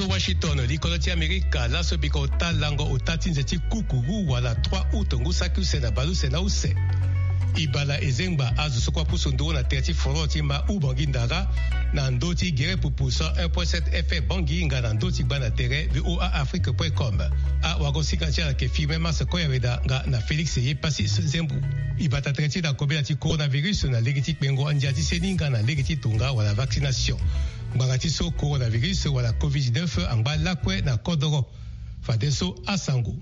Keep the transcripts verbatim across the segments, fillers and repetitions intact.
so Washington likolo ti Amerika la so biko ta lango utatinze ti kukuru wala trois août ngusa kusena baluse na use ibala ezengba azu sokwa puso ndo na terti foro ti ma ubangi ndara na ndoti gere pupusa un virgule sept F M bangi nga na ndoti bana tere voa afrique point com a wagosika tia ke filme mas ko yaweda nga na Felix ye pasi zembu ibata treti da kobela ti coronavirus na legiti pengo andia ti seninga na legiti tunga wala vaccination ngati so coronavirus wala covid dix-neuf amba lakwe na kodoro fadeso asango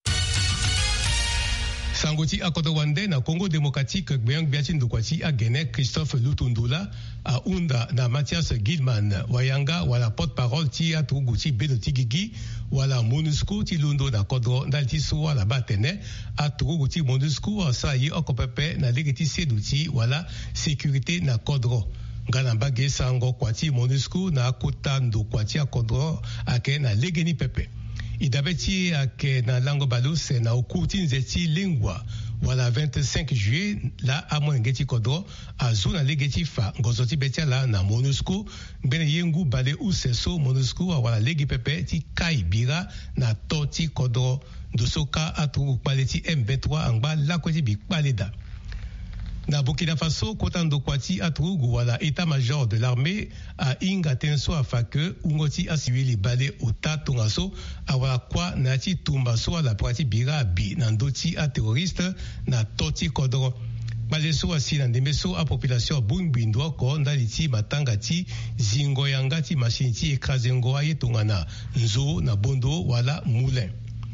Sangoti akodo wande na Congo démocratique gbeang biati ndukwati a Guinée Christophe Lutundula a unda na Mathias Gilman wayanga wala porte-parole ti atuguti bedoti gigi wala MONUSCO ti lundo na kodro ndalti so wala batene atuguti MONUSCO sa yi okopepe na legiti seduti wala sécurité na kodro ngana mbage sango kwati MONUSCO na akota ndukwati akodro ake na legeni pepe idabeti ake na lango baluse na okuti nzeti lingwa wala vingt-cinq juillet la amwengeti kodro azuna legeti fa ngozoti betia la na MONUSCO mbene yengu bale useso MONUSCO wala legi pepe ti kai bira na toti kodro ndosoka atu paleti M vingt-trois angba lakweti bikbaleda na Burkina Faso kotando kwati atrugu wala état-major de l'armée a inga tenso afake ungoti asiwili bale utatungaso awala kwa nati tumbaso ala prati bira bi na ndoti a terroriste na toti kodro baleso asi na ndemeso a population bumbindwa ko ndaliti matanga ti zingo yanga ti machine ti ekrazengo ayetungana nzo na bondo wala moulin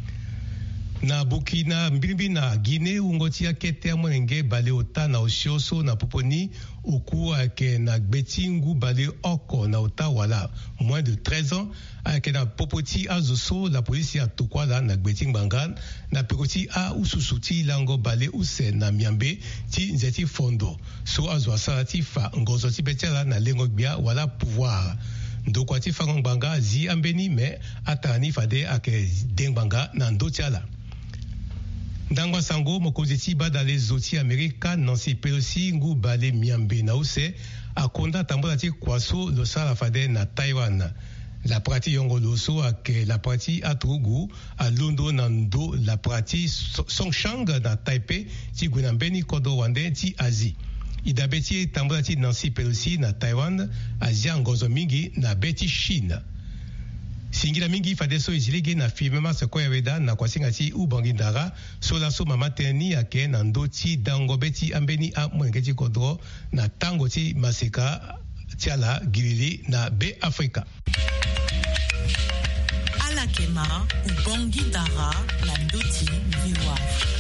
na Burkina mbimbi na Guinée ungoti akete amwenge bale ota na osioso na poponi oku ake na gbetingu bale oko na ota wala moins de treize ans ake na popoti azoso la police ya tokwala na gbeting bangan na pekoti a ususuti lango bale use na miambe ti nzeti fondo so azwa salati fa ngozo ti betela na lengo bia wala pouvoir ndokwati fango banga zi ambeni me atani fade ake dengbanga na ndotiala Ndangwa sango mokozi ti badale zoti Amerika Nancy Pelosi ngu bale miambe na use akonda tambola ti kwaso lo sala fade na Taiwan la prati yongo loso ake la prati atrugu a londo na ndo la prati Songchang na Taipei ti gwina mbeni kodo wande ti Asie idabe ti tambola ti Nancy Pelosi na Taiwan Asia ngozo mingi na beti Chine singila mingi fadeso izilege na filmema seko ya weda na kwasinga ti ubangi ndara sola so mama teni ake na ndoti dango beti ambeni a mwengeti kodro na tango ti maseka tiala gilili na be Afrika Alakema ubangi ndara na ndoti viwa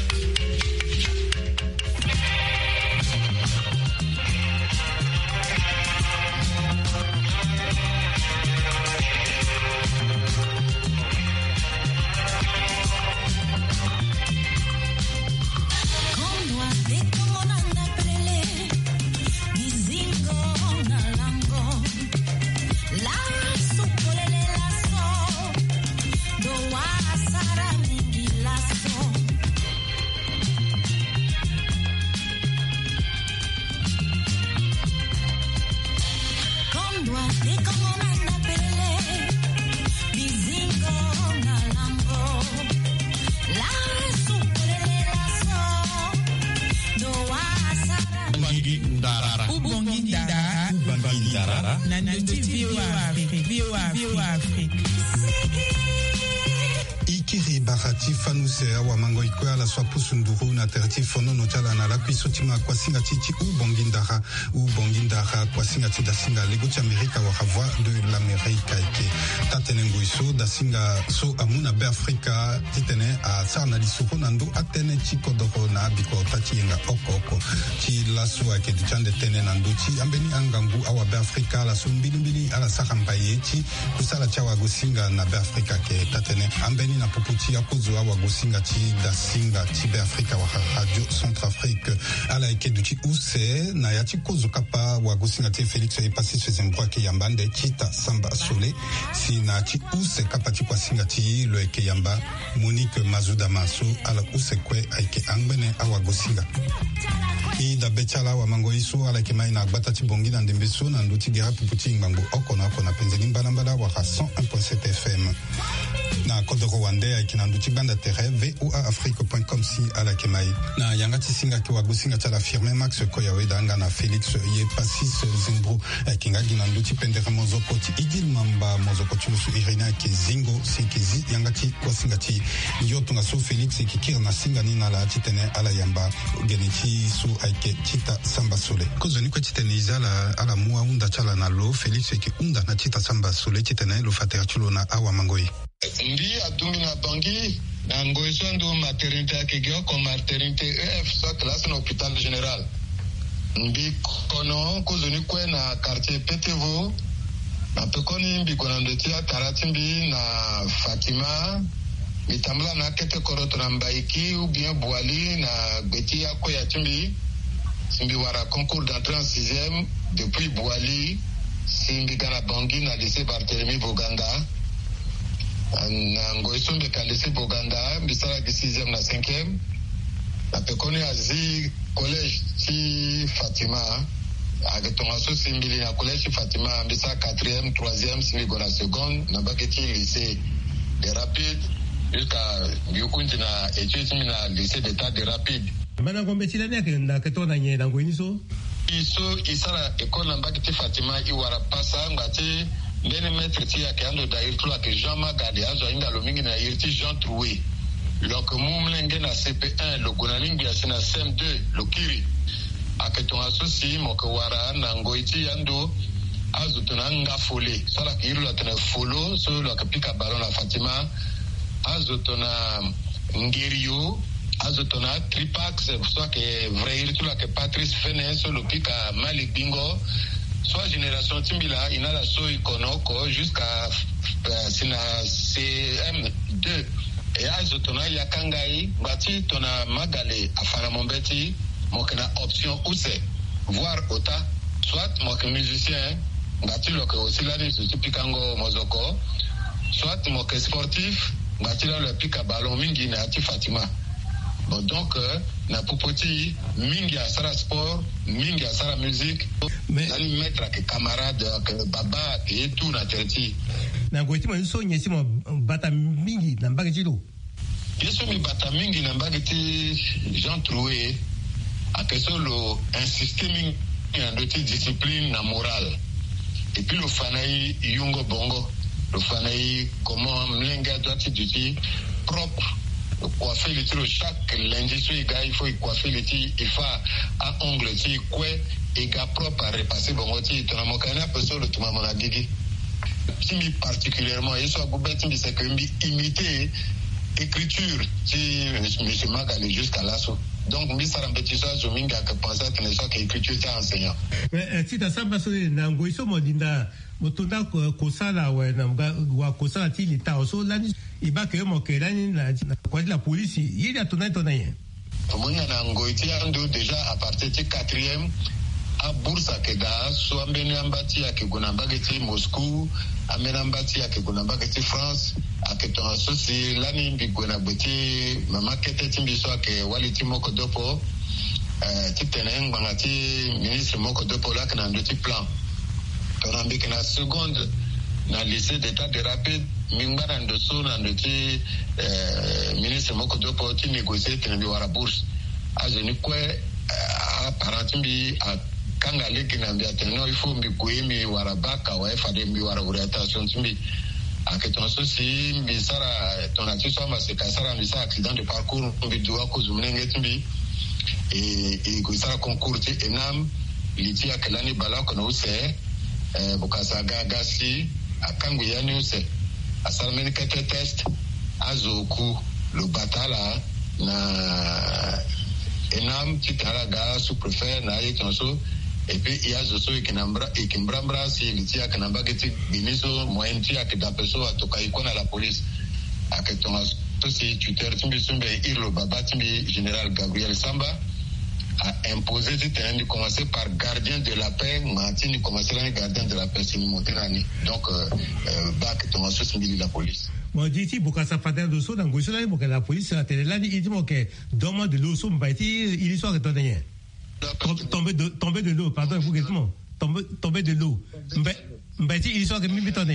fanuse awa mango ikoya la swa pusunduru na terti fono no tala na la kwisotima kwa singa titi u bongindara u bongindara kwa singa tida singa lego ti Amerika wa voix de l'Amérique ike tatenengo iso da singa so amuna be Afrika titene a sarna li soko nando atene ti kodoro na biko tati yenga oko oko ti laso ake di chande tene nando ti ambeni angangu awa be Afrika la so mbili mbili ala sakambaye ti kusala chawa go singa na be Afrika ke tatene ambeni na puputi akozo awa gosinga ti da singa ti be Afrika wa Radio Centrafrique ala eke duti use na ya ti kozo kapa wa gosinga ti Félix e pasi se zembwa ke yambande chita samba sole si na ti use kapa ti kwa singa ti lo eke yamba Monique Mazuda Maso ala use kwe aike angbene awa gosinga i da bechala wa mango iso ala ke mai na gbata ti bongi na ndembe so na nduti gera puputi ngbango oko na oko na penzeli mbalambala wa cent un point sept F M na Côte Rwanda aike na nduti banda terre v o a afrique point com si ala ke mai na yanga ti singa ke wa gosinga ti ala firme Max Koyawe danga na Félix ye pasis zimbro aike ngagi na nduti pendere mozoko ti idil mamba mozoko ti lusu irina ke zingo si ke zi yanga ti kwa singa ti yotunga so Félix ki kir na singa ni na la ti tene ala yamba gene ti so aike chita samba sole kozo ni ko ti tene izala ala mua unda chala na lo Félix ke unda na chita samba sole ti tene lo fatera chulo na awa mangoi ndi atumi na bangi na ngoiso ndo maternité akigio ko maternité E F so classe na hôpital général mbi kono kozo ni kwe na quartier Petevo na pekoni mbi kono ndoti karati mbi na Fatima mitambla na kete koroto na mbaiki ou bien Boali na beti yako ya timbi simbi wara concours d'entrée en sixième depuis Boali simbi kana bangi na lycée Barthélemy Boganda na ngoisombe ka lycée Boganda mbisala ki sixième na cinquième na pekoni azi collège ti Fatima agetonga so simbili na collège Fatima mbisa quatrième troisième simbi gona seconde na baketi lycée de rapide jusqu'à yukunti na études na lycée d'état de rapide mana ngombe tilani yake na ketona nye na ngoiniso iso isara école na baketi Fatima iwara pasa ngati ndene maître ti yake ando da irtu la ke Jean Magadi azo inda lo mingi na irti Jean Troué lok mumlenge na C P un lo gonalingi ya sina C M deux lo kiri aketonga sosi moko wara na ngoiti ando azo tonanga fole sala ke iru la tena folo so lo kapika balon na Fatima azo tona ngerio azo tona tripax soit que vrai irtu la ke Patrice Fenes so lo pika Malik Bingo soit génération timbila inala so ikonoko jusqu'à uh, sina C M deux et azo tona yakangai bati tona magale afana mombeti mokena option use voir ota soit moke musicien bati loke osilani so pikango mozoko soit moke sportif bati la pika ballon mingi na ati Fatima bon donc euh, na popoti mingi asara sport mingi asara musique mais nani mettre ke camarade ke baba et tout na terti na goiti mo so nyesi mo bata mingi na mbage jilo yeso mi bata mingi na mbage ti Jean Troué a que solo insister mingi na doti discipline na morale et puis le fanai yungo bongo le fanai comment mlenga doit être propre coiffer le tiro chaque lundi so iga il faut coiffer le tiro il faut à ongle ti kwe iga propre à repasser bongo ti tona mokana peso le tuma mona gigi timi particulièrement yeso agubeti mi c'est que mi imiter écriture ti monsieur Magali jusqu'à là so donc mi sara mbetisa zo minga que penser que ne soit que écriture ti enseignant mais ti ta samba so na ngoiso modinda motonda kosala we na wa kosala ti lita so lani ibake mo kelani na kwa la police yili atona tona yen tomonga na ngoiti ando déjà à partir du quatrième a bursa ke da so ambeni ambati ya ke gonambage ti Moscou amena ambati ya ke gonambage ti France aketo asosi lani mbi gonabeti mama kete ti mbi so ke waliti moko dopo eh ti tenen banga ti ministre moko dopo la kana ndo ti plan torambi ke na seconde na lycée d'état de rapide mingbara ndo so na ndo ti eh ministre moko dopo ti négocier tene bi wara bourse azoni kwe a parantimbi a kanga leki na mbia teno il faut mbi kuimi wara baka wa fade mbi wara orientation timbi aketon so si mbi sara tona ti so ma se kasara mbi sa accident de parcours mbi doa ko zumnenge timbi e e ko sara concours ti enam liti akelani bala ko no se eh bukasa gaga si akangu yani use asala menikete test azoku lo batala na enam titaraga sous-préfet na yetonso et puis il y a zoso ikinambra ikimbrambra si litia kanamba geti biniso moenti akidapeso atoka ikona la police aketonga aussi tuteur timbi sumbe Irlo Baba timbi général Gabriel Samba a imposé de commencer par gardien de la paix, Martin commencer par gardien de la paix, c'est une montée d'année. Donc, bac ton associé de la police. Moi, je dis, pour ça fait de saut dans Gauche, pour que la police à télé là, il dit que dans moi de l'eau, son bâti, il est soit que t'en tomber de tomber de l'eau, pardon, vous exactement, tomber tomber de l'eau, bâti, il est soit que mimi t'en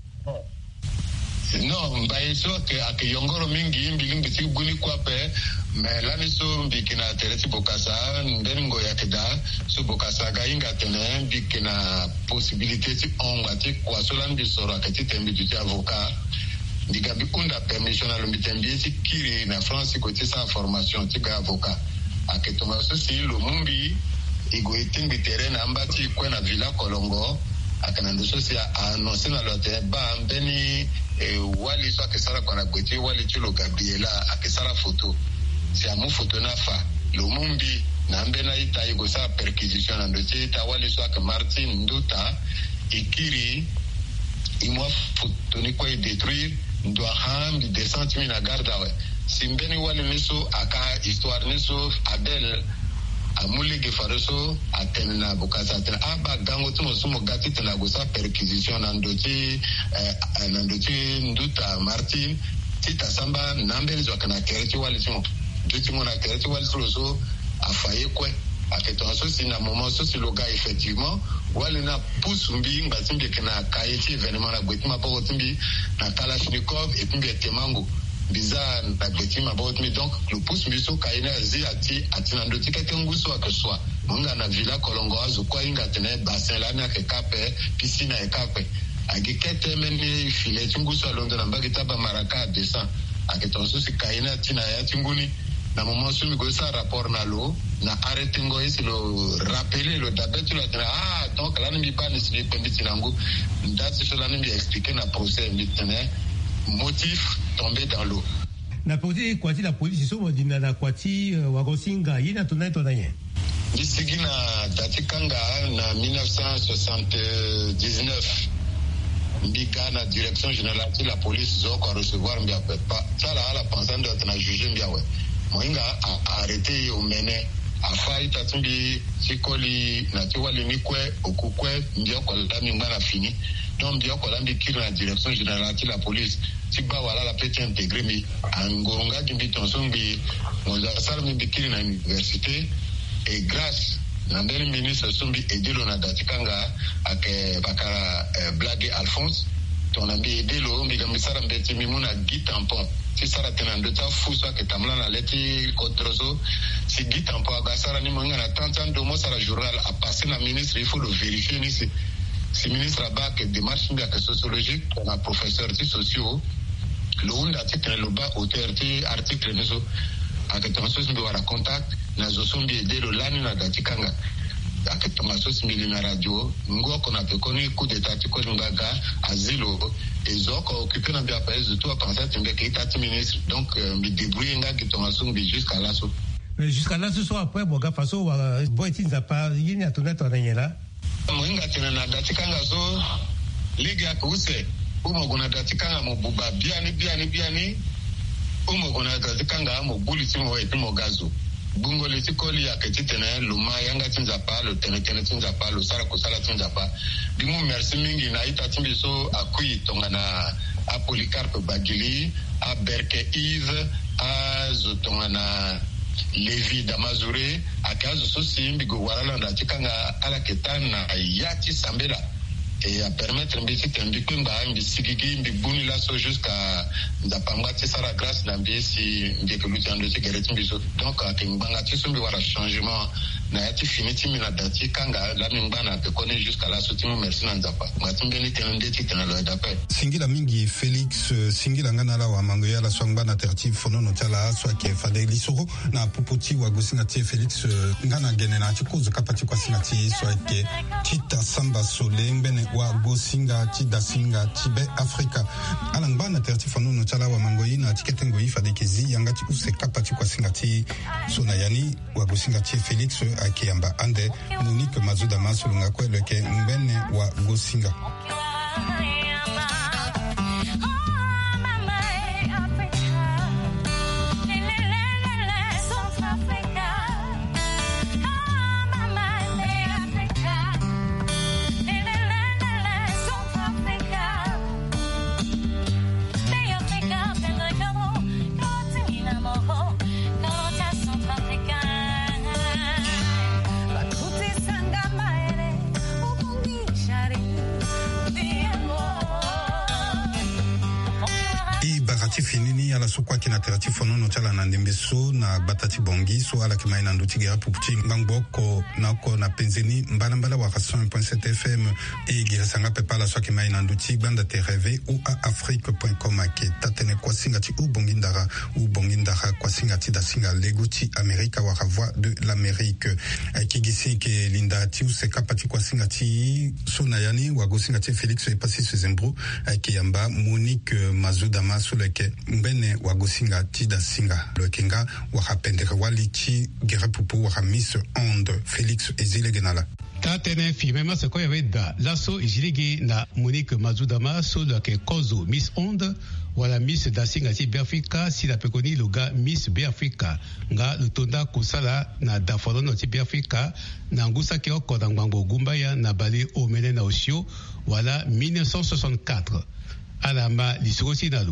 non, mbaye so que ak yongoro mingi mbi ngi ci guni kwa pe mais la ni so mbi kina tereti bokasa ndeni ngo yakeda so bokasa ga inga tene mbi kina possibilité ci onga ci kwa so lan bi soro akati tembi du avocat ndiga bi unda permission na lumbi tembi ci kiri na France ko ci sa formation ci ga avocat aketo ma so si lo mumbi igo itimbi terrain ambati kwa na Villa Kolongo akana ndo so si annoncer na lote ba mbeni e wali so akesara kwa nagweti wali chulo Gabriela akesara photo si amu photo na fa lo mumbi na mbena ita igo sa perquisition ndo ita wali so ak Martin Nduta ikiri imwa photo ni kwa détruire ndo ham di descente mi na garda we si mbeni wali niso aka histoire niso Abel amuli gefaroso atena bukasa atena aba gango tumo sumo gati tena gosa perquisition na ndochi eh, na ndochi Nduta Martin tita samba nambe zo kana kereti wali tumo ndochi mona kereti wali so afaye kwe aketo so si na moment so si loga effectivement wali na pusumbi ngatimbe kana kaiti événement na gwetima po timbi na Kalashnikov et puis temango bizarre na gwetima po timbi donc le pusumbi so kaina zi ati atina ndoti katenguso akeswa munga na Villa Kolongo azu kwa inga tene bassin la na kekape piscine e kape agikete meni file tunguso londo na mbagita ba maraka descend aketonso si kaina tina ya tinguni na moment so mi go sa rapport na lo na arrêté ngo isi lo rappeler lo dabetu la tena ah donc là ni ba ni si pembiti nangu ndati so la ni expliquer na procès ni tene motif tombé dans l'eau na police kwati la police so modina na kwati wagosinga yina tunaito na yen disigina datikanga na mille neuf cent soixante-dix-neuf mbika na direction générale de la police zo ko recevoir mbia pas ça là la pensant de na juger mbia we moinga a arrêté au mene afai tatumbi sikoli na tiwali nikwe okukwe mbia ko lami ngana fini donc mbia ko lami kiri na direction générale de la police tikba wala la pete intégré mi angonga dimbi tonsombi moza salmi bikiri na université et grâce na ndeni ministre sombi edilo na datikanga ake bakara eh, Blague Alphonse ton ambi edilo mbiga misara mbeti mimuna Guy Tampon si sara tenando ta fuso ke tamla na leti controso si Guy Tampon agasara ni manga na trente ans de mois sara journal a passé na ministre il faut le vérifier ni si si ministre aba ke démarche mbi ake sociologique na professeur ti socio le unda ti tenelo ba auteur ti article niso ake tonso mbi wara contact na zosombi edelo lani na datikanga ake tomaso simili na radio ngoko na pekoni coup d'état tikoni ngaga azilo ezoko occupé na bia paese tout à penser timbe ke itati ministre donc mi débrouiller nga ki tomaso mbi jusqu'à là so jusqu'à là ce soir après boga faso wa boy tinza pa yini atoneta na moinga tena na datikanga so liga kuse umo gona datikanga mo buba biani biani biani umo gona datikanga mo buliti mo epi mo gazo bungo le tikoli ya ketitene luma yanga tinza pa lo tene tene tinza pa lo sara kusala tinza pa bimu merci mingi na ita timbi so akui tonga na a Polycarpe Bagili a Berke Yves a zotonga na Levi Damazure a kazo so simbi go warala na tikanga ala ketana yati sambela et à permettre mbisi tembi kumba mbi sigigi mbi buni la so jusqu'à ndapanga tisara grâce na mbi si mbi ke luti ando ti gereti mbi so donc a kimbanga ti so mbi wara changement na yati finiti mi na dati kanga la mi ngana pe kone jusqu'à la so ti merci na nzapa ngati mbeni tenende ti tenalo dape singila mingi Félix singila ngana la wa mango ya la swangba na terti fono no tala so ke fade lisoro na popoti wa gosinga ti Félix ngana gene na ti kozo kapati kwa singa ti so ke tita samba sole mbene wa gosinga ti dasinga ti be Afrika alangba na terti fono no tala wa mango ina tiketengo yi fade kezi yanga ti use kapati kwa singa ti so na yani wa gosinga ti Félix akiyamba ande Monique Mazuda Masulunga kwele ke mbene wa gosinga ala so kwaki na terati fono no chala na ndembe so na batati bongi so ala kimai na nduti gera puputi ngangboko na ko na penzeni mbala mbala wa cent un point sept F M e gera sanga pepa la so kimai na nduti banda T R V ou à afrique point com ke tatene kwa singati u bongindara u bongindara kwa singati da singa leguti Amerika wa voix de l'Amérique kigisi ke linda tiu se kapati kwa singati so na yani wa go singati Félix e pasi se zembro ke yamba Monique Mazudama so leke mbene wa go singati da singa lekenga wa kapendeka walichi gera pupu wa Miss Onde Félix ezile genala tatene fimema se ko yaveda laso ijiligi na Monique Mazudama so leke kozo Miss Onde wala Miss Dasinga ti Biafrika si la pekoni loga Miss Biafrika nga lutonda kusala na dafolono ti Biafrika na ngusa ki oko na ngbango gumbaya na bali omene na osio wala mille neuf cent soixante-quatre alama lisorosi na lu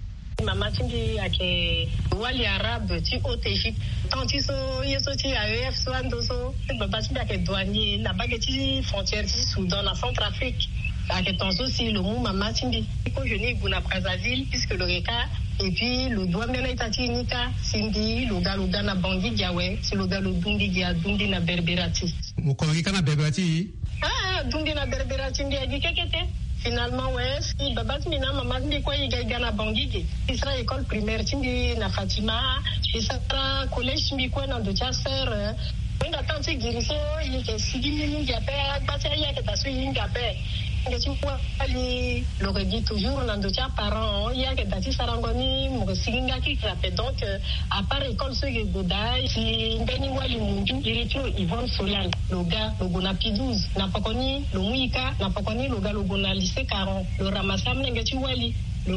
mama tindi ake wali arabe ti haute Égypte tanti so yeso ti A E F so ando so baba tindi ake douanier na bague ti frontière ti Soudan na Centrafrique ake tonso si le mou mama tindi ko jeune guna Brazzaville puisque le reka et puis le doigt mena itati nika sindi le galo gana bangi diawe si le galo dundi dia dundi na berberati mo ko kana berberati ah dundi na berberati ndi adi kekete. Finalement, ouais, si baba mina maman dit quoi il gagne na bangigi. Il sera école primaire tindi na Fatima, il sera collège tindi quoi na de ta sœur. On attend que giriso il que sigi ni ngape, bata ya que ta so ngape. Ngati kwa ali l'aurait dit toujours na de ta parents, il y a que dati sarangoni mo sigi ngaki krape donc à part école ce que godai si ndeni wali mundu dirito Yvonne Solal. Loga logona P douze na pakoni lo muika na pakoni loga logona lycée Caron le ramasam ngati wali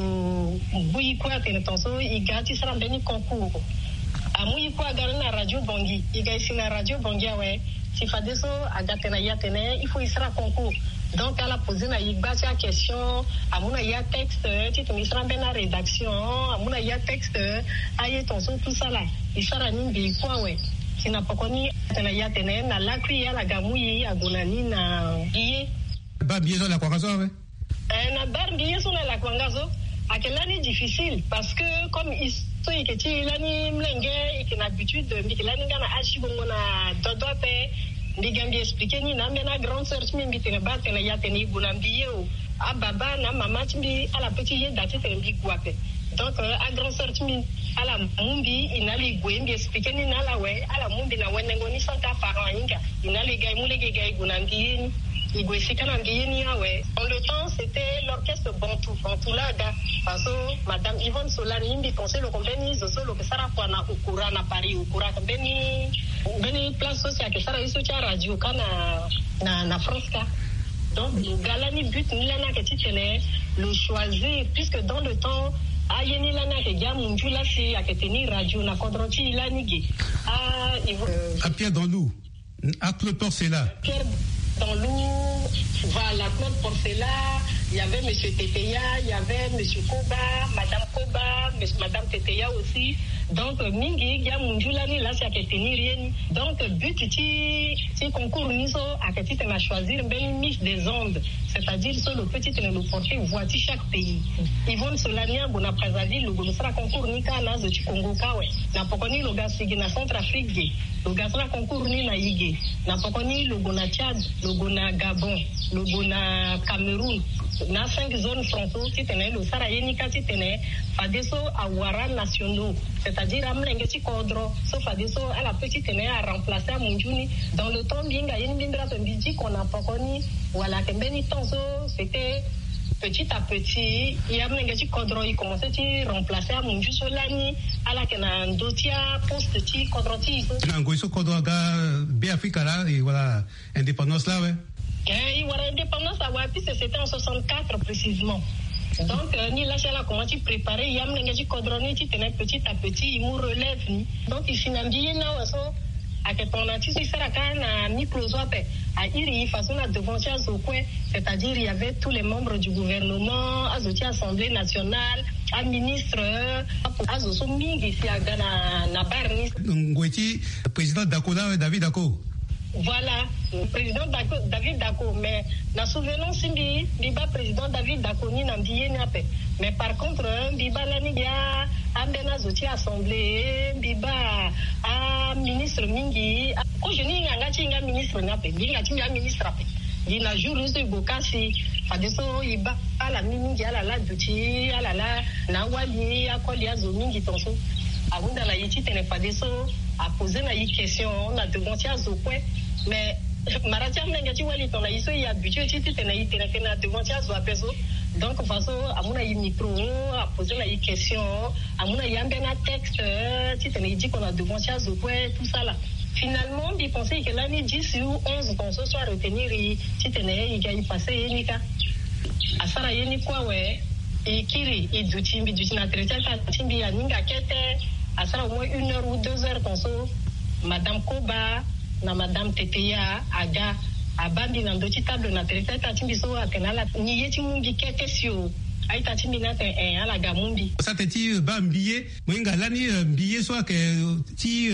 lo buikwa tenetonso igati sara mbeni concours amuyi kwa gana na radio Bongi iga isina radio Bongi awe sifadeso agatena yatene il faut isra concours donc elle a posé na igba cha question amuna ya texte ti to isra bena rédaction amuna ya texte aye tonso tout ça là isara nimbi kwa we sina pakoni tena yatene na lakri ya la gamuyi agonani na iye ba biezo la kwakazo we eh na bar biezo la kwakazo akelani difficile parce que comme isto iketi lani mlenge ikina habitude de mikilani ngana ashi bongo na dodope ndigambi expliquer ni na mena grande sœur mi mbitene ba tena yatene ibunambiye o ababa na mama timbi ala petit ye date tene mbi guape donc a grande sœur mi ala mumbi inali gwembi expliquer ni nala we ala mumbi na wenengo ni santa parent inga inali gai mulege gai gunangieni igwesikana ngiyeni yawe en le temps c'était l'orchestre Bantou Bantou laga parce que madame Yvonne Solani imbi pensait le conveni zo lo que sara kwa na ukura na Paris ukura beni beni place sociale que sara iso cha radio kana na na France ka donc le galani but ni lana que titene le choisir puisque dans le temps ayeni lana ke ga munju la si aketeni radio na kodroti lanigi ah à Pierre dans l'eau à Claude Porcela Pierre dans l'eau, voilà, Claude Porcela, il y avait M. Teteya, il y avait M. Koba, Madame Koba, Madame Teteya aussi. Donc, mingi, il y a Munjulani, là, c'est à tenir. Donc, but, si concours, nous à petit à choisir, ben, Miss des ondes, c'est-à-dire, sur le petit et le porté, voici chaque pays. Yvonne Solania, Bona Brazzaville, le Golusra concours, Nika, Naz, du Congo, Kawe. N'a pas connu le Gassigi, na Centrafrique, le Gassra concours, ni na Yige. N'a pas connu le Gona Tchad, le Gona Gabon, le Gona Cameroun. Na cinq zones frontaux, qui tenaient le Sarayenika, qui tenaient, Fadeso, Awara nationaux. C'est-à-dire, Amlengeti Kodro, sauf Fadeso, à la petite tenait à remplacer à Munjuni. Dans le temps, bien, il y a une bindra de qu'on n'a pas connu. Voilà, que Beni Tonso, c'était petit à petit. Il y a Amlengeti Kodro, il commençait à remplacer à Munju Solani, à la Kenan Dotia, poste ti Kodroti. Nangoiso Kodro, B Africa là, et voilà, indépendance là, ouais. Et il y aura indépendance à Wapi, c'était en soixante-quatre précisément. Donc, ni là, j'ai commencé à préparer. Il y a un petit codroné qui tenait petit à petit, il me relève. Donc, il s'est dit, non, à que ton artiste, il sera quand même ni closope. À Iri, façon à devancer à Zokwe, c'est-à-dire, il y avait tous les membres du gouvernement, à Zoti Assemblée nationale, à ministre, à Zosoming, ici à Ghana, Nabarnis. Ngweti, président Dakola, David Dako. Voilà, le président Dako, David Dako, mais la souvenance simbi, biba président David Dako ni nambiye nape. Mais par contre, biba lani ya ambena zoti assemblée, biba a ministre mingi, ko jeni nganga chinga ministre nape, binga chinga ministre ape. Dina jour so ibokasi, fadeso iba ala mingi ala la duti, ala la na wali akoli azo mingi tonso. Abunda la yiti tene fadeso a poser na yi question, on a devant tia zo kwe. Mais maratia mnengati wali ton la iso ya budget titi tena yi tena tena devant tia zo apeso. Donc façon amuna yi micro a poser la yi question, amuna yi ambena texte ti tena yi dit qu'on a devant tia zo kwe tout ça là. Finalement, il pensait que l'année dix ou onze qu'on se soit retenir ti tena yi ga passer yenika. Asara yeni kwa we et kiri et dutimbi dutina traiter ta timbi ya ninga kete asara au moins une heure ou deux heures qu'on so Madame Koba na Madame Teteya aga abandi na ndoti table na traiter ta timbi so atenala ni yeti mungi kete sio aita timbi na te en ala gamumbi ça te ti bambiye mwinga lani mbiye so que ti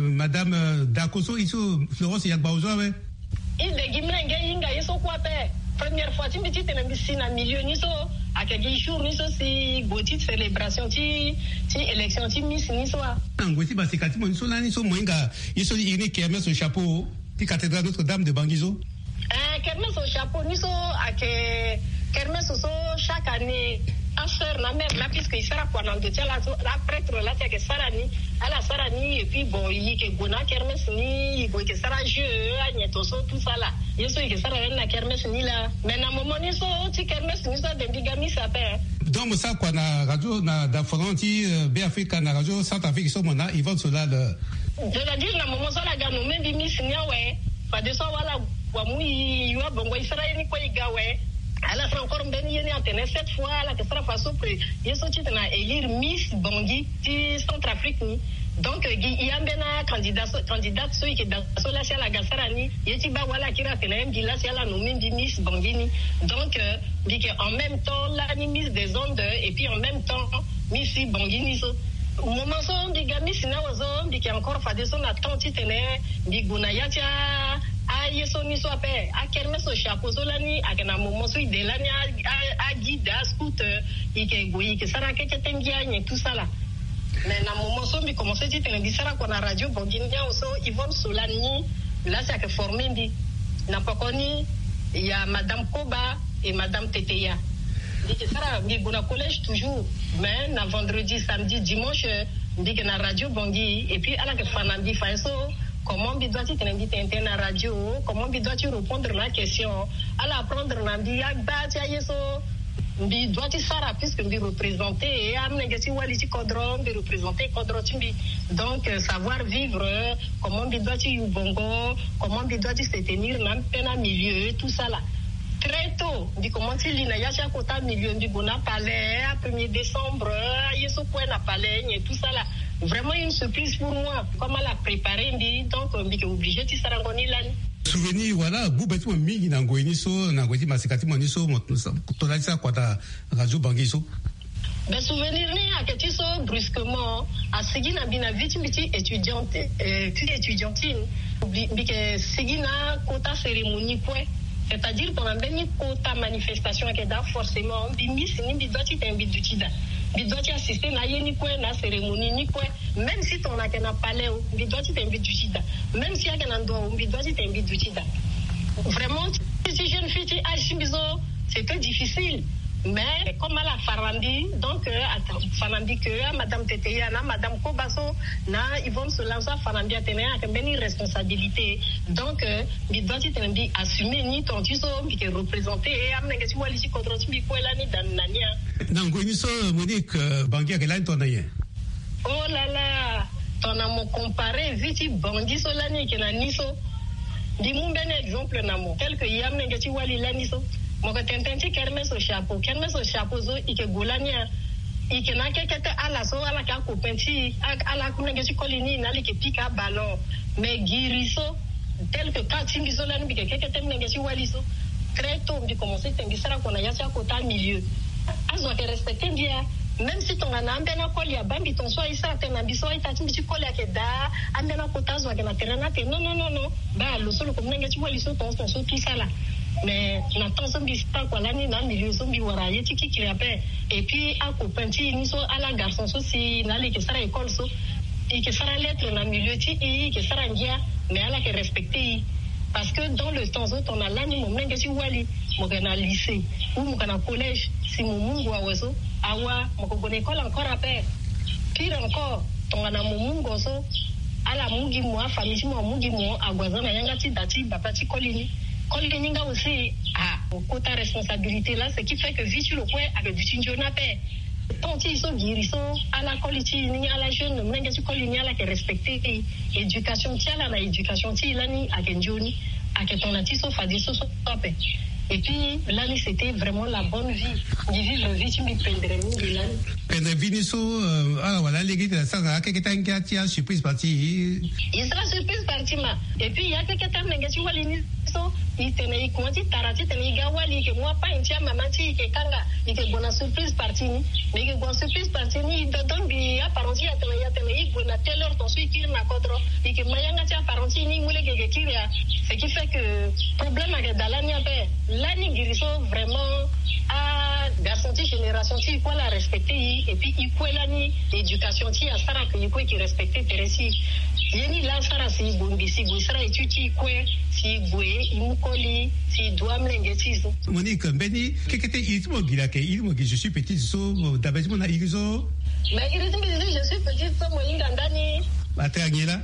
Madame Dakoso iso Florence Yagbaozo we il de gimnenge inga yeso kwa pe première fois timbi ti tena bisina milieu ni so akagi jour ni so si goti célébration ti ti élection ti miss ni so ngoti basikati mo so lani so mwinga iso ini kermesse au chapeau ti cathédrale Notre-Dame de Bangizo eh kermesse au chapeau ni so ake kermesse so chaque année en sœur na mère là puisque il sera quoi dans de la la prêtre là c'est que sarani ala sarani et puis bon il que gona kermesse ni il que sera jeu agneto so tout ça là yeso il que sera na kermesse ni là mais na moment ni so ti kermesse ni so de bigami ça père donc ça quoi na radio na da Fronti B Africa na radio Centrafrique so mona ils vont cela le je la dis na moment ça la gano même bi miss nya we pas de ça voilà wa mu yi wa bongo Israël ni ko igawe ala fra encore ben yeni antenne cette fois la que sera façon pré yeso ti na élire Miss Bangui ti Centrafrique ni donc il y a bena candidat candidat so qui dans so la la gasarani yeti ba wala kira tena mbi la la nommé Miss Bangui ni donc dit que en même temps la ni Miss des ondes et puis en même temps Miss Bangui ni so au moment so dit ga Miss na wazo dit que encore fa de son attente ti tena dit guna ya tia a yeso ni so ape a kermesse au chapeau so lani a kana moment so de lani a guide a scooter ike goyi ke sara ke tengia ni tout ça là mais na moment so mi commencer ti tena bisara ko na radio Bonginia so Yvonne Solani là c'est que formé ndi na pokoni il y a Madame Koba et Madame Teteya dit que sara mi bona collège toujours mais na vendredi samedi dimanche dit que na radio Bangui et puis ala que fanandi fa so comment bi doit-il t'inviter à la radio comment bi doit-il répondre à la question à la prendre na bi agba ti ayeso bi doit-il sara puisque bi représenter et amnenge ti wali ti kodron bi représenter kodron ti bi donc savoir vivre comment bi doit-il yu bongo comment bi doit-il se tenir na pena milieu tout ça là très tôt bi comment il lina ya cha kota milieu bi bona palais à premier décembre yeso point na palais et tout ça là vraiment une surprise pour moi comment la préparer ndi donc on est obligé de sarangoni là souvenir voilà bubeti mingi na ngoini so na ngoiti masikati moni so to la ça quoi ta radio Bangiso ben souvenir ni aketi so brusquement a sigina bina vite miti étudiante euh étudiantine bike sigina kota cérémonie quoi c'est-à-dire qu'on a béni kota manifestation que da forcément bimi sini bi doit t'inviter d'utida bi doit assister na yeni quoi na cérémonie ni quoi même si ton a kana palais bi doit t'inviter d'utida même si a kana ndo bi doit t'inviter d'utida vraiment si jeune fille a chimbizo c'était difficile mais comme à la Farandi donc attends Farandi que Madame Teteya na Madame Kobaso na Yvonne Solanza Farandi a tenu avec une responsabilité donc il doit être assumer ni ton tiso qui est représenté et amener que wali ci contre ci ko la ni dan nania nango ni so Monique Bangui que là ton rien oh là là ton a mo comparé vite Bangui so la ni que na niso di mon ben exemple na mo tel que yamne que ci wali la niso moko tententi kermesse au chapeau kermesse au chapeau zo ike golania ike na kekete ala so ala ka ko penti ala kuna ngesi kolini na like pika ballon mais guiriso tel que quand tingiso la ni kekete ngesi waliso très tôt on commencer tingisara kona ya cha kota milieu azo ke respecter dia même si ton ana ambena koli ya bambi ton so isa te na biso ita timbi koli ya keda ambena kotazo ya na terena te non non non non ba lo solo comme nenge tu liso ton ton so tout ça là mais na ton so bista kwa lani na milieu so bi wara yeti ki ki rappel et puis a kopenti ni so ala garçon so si na le ke sara école so et que sara lettre na milieu ti et que sara ngia mais ala ke respecter parce que dans le temps autres on a lani mo nenge si wali mo kana lycée ou mo kana collège si mo mungu wa weso awa mo ko gone école encore après pire encore on a mo mungu so ala mungi mo famille mo mungi mo agwazana yanga ti dati baba ti kolini kolini nga aussi ah quota responsabilité là ce qui fait que vite sur le coin avec du tinjona paix tant ils sont guérissons à la qualité ni à la jeune nenge ti kolini ala ke respecter éducation ti ala na éducation ti lani a kenjoni a ke ton ati so fadi so so pape. Et puis, l'année, c'était vraiment la bonne vie. Du vivre vie, tu me prendrais mieux de l'année. Pendre Viniso, ah voilà, les gars, ça, ça, quelqu'un qui a tiré surprise partie. Il sera surprise partie, ma. Et puis, il y a quelqu'un qui a tiré il tenait, il commence, tarati, tenait, il gawali, que moi, pas, il tient, maman, qui est kanga, il est bonne surprise partie, mais il est bonne surprise partie, il donne, il a parenté, il a tenu, il a tenu, il a telle heure, ton suivi, il m'a contre, il est mayanga, tia, parenté, il moule, il est qui, ce qui fait que, problème, avec Dalani, l'année guérison, vraiment, à garçon, génération, il faut la respecter, et puis, il faut l'année, l'éducation, il y a ça, il faut qu'il respecte, Teresie. Yeni la sara si bombi si go sara etuti kwe si gwe imukoli si doit mlengeti so Monique Beni kekete ilimo gilake ilimo gi je suis petite so dabazimo na ilizo mais ilizo je suis petite so moinga ndani Atangela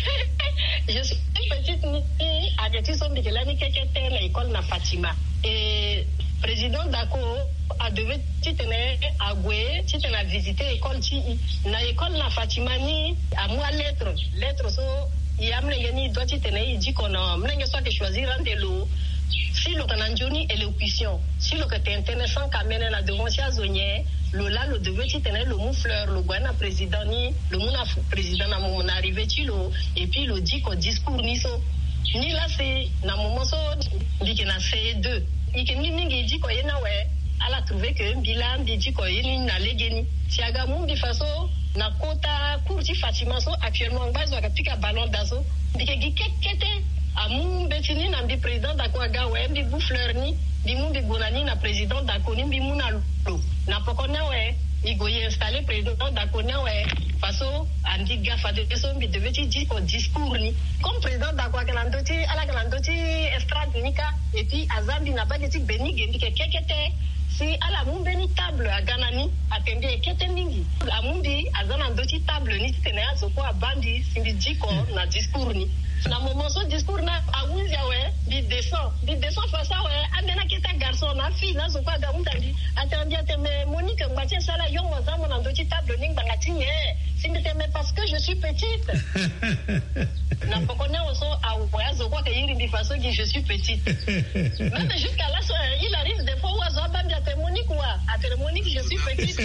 je suis petite ni ageti so mbigelani kekete na école na Fatima et président Dako a devait titene agwe titene visiter école ti na école na Fatima ni à moi lettre lettre so yamlenge ni doit titene il dit qu'on a mlenge soit que choisir un de l'eau si le cananjoni élocution si le que t'es intéressant quand même na devant sia zonye le là le devait titene le mou fleur le guana président ni le mou na président na mon arrivé ti lo et puis le dit qu'au discours ni so ni là c'est na moment so dit que na C deux il que ni ningi dit ko yena we ala trouvé que bilan dit ko yeni na legeni tiaga mumbi faso na kota courti Fatima so actuellement bazo ka pika ballon d'asso dike gikekete amu betini na ndi président d'akwa ga we ndi bu fleur ni di mumbi bonani na président d'akoni mbi muna lo na pokona we igoye installé président d'akona we faso andi gafa de so mbi devait dire ko discours ni comme président d'akwa kalandoti ala kalandoti estrade nika et puis azambi na bageti beni gendi ke kekete si ala mumbe ni table a ganani atende kete ningi la mumbi azana ndoti table ni tene azo ko abandi simbi diko na discours ni na moment so discours na awunja we di descend di descend face à we andena kita garçon na fille na zo ko ga mundandi atende ateme Monique Mbatia sala yo mo zamu na ndoti table ningi bangatinye simbi teme parce que je suis petite na pokona oso awa zo ko ke yiri di façon que je suis petite même jusqu'à là il arrive des fois ozo abandi Monique ou à Monique je suis petite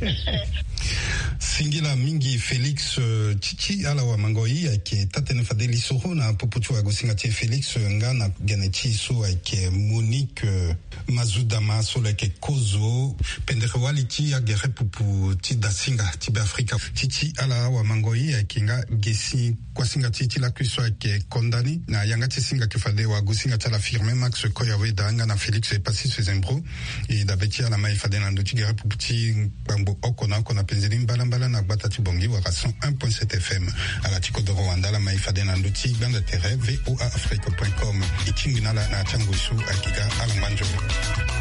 Singila mingi Félix Chichi ala wa mangoi ake tatene fadeli soho na popotu wa gosinga tie Félix ngana genechi so ake Monique Mazudama so like kozo pendere waliti ya gere pupu ti dasinga ti Afrika Chichi ala wa mangoi ake nga gesi kwasinga ti la kuso ake kondani na yanga ti singa ke fade wa gosinga ta la firme Max Koyawe danga na Félix e passé ce zembro et d'abeti ala mai fade na ndoti gere pupu ti bambo okona kona penzeli mbala mbala na gbata ti bongi wa cent un point sept F M à la tiko de Rwanda la mai fade na ndoti banda terre voa afrique point com itingi na la na chango su akika ala manjo